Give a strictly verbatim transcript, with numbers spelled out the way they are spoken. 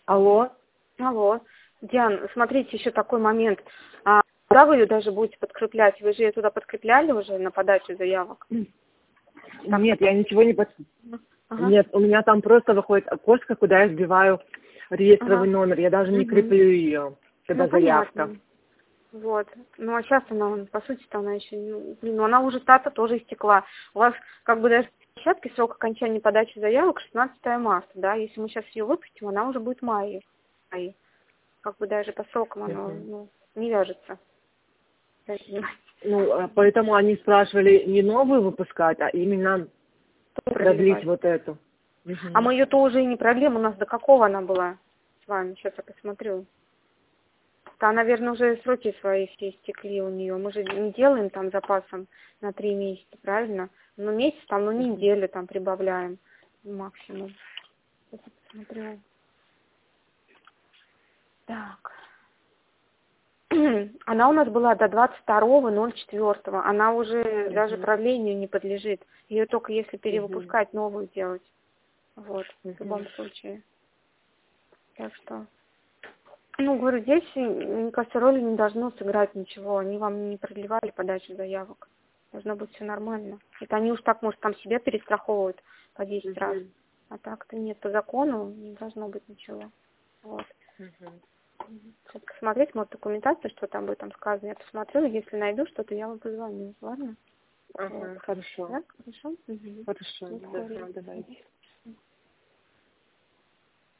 Алло. Алло. Диан, смотрите, еще такой момент. А куда вы ее даже будете подкреплять? Вы же ее туда подкрепляли уже на подачу заявок? Там Нет, я ничего не под... Ага. Нет, у меня там просто выходит окошко, куда я сбиваю реестровый Ага. номер. Я даже не Угу. креплю ее, когда Ну, заявка. понятно. Вот. Ну, а сейчас она, по сути-то она еще, ну, блин, ну, она уже дата тоже истекла. У вас, как бы, даже площадки срок окончания подачи заявок шестнадцатое марта, да? Если мы сейчас ее выпустим, она уже будет в мае. Мае. Как бы даже по срокам оно, Угу. ну, не вяжется. Ну, а поэтому они спрашивали не новую выпускать, а именно продлить вот эту. Угу. А мы ее-то уже и не продлим. У нас до какого она была с вами? Сейчас я посмотрю. Да, наверное, уже сроки свои все истекли у нее. Мы же не делаем там запасом на три месяца, правильно? Ну, месяц там, ну, неделю там прибавляем максимум. Сейчас я посмотрю. Так. Она у нас была до двадцать второго ноль четвёртого. Она уже uh-huh. даже продлению не подлежит. Ее только если перевыпускать, uh-huh. новую делать. Вот, uh-huh. в любом случае. Так что... Ну, говорю, здесь, мне кажется, роли не должно сыграть ничего. Они вам не продлевали подачу заявок. Должно быть все нормально. Это они уж так, может, там себя перестраховывают по десять uh-huh. раз. А так-то нет, по закону не должно быть ничего. Вот. Uh-huh. Сейчас посмотреть, может, документацию, что там будет там сказано. Я посмотрю, если найду что-то, я вам позвоню. Ладно? Ага, вот. хорошо. Да? Хорошо? Угу. Хорошо, да, давайте.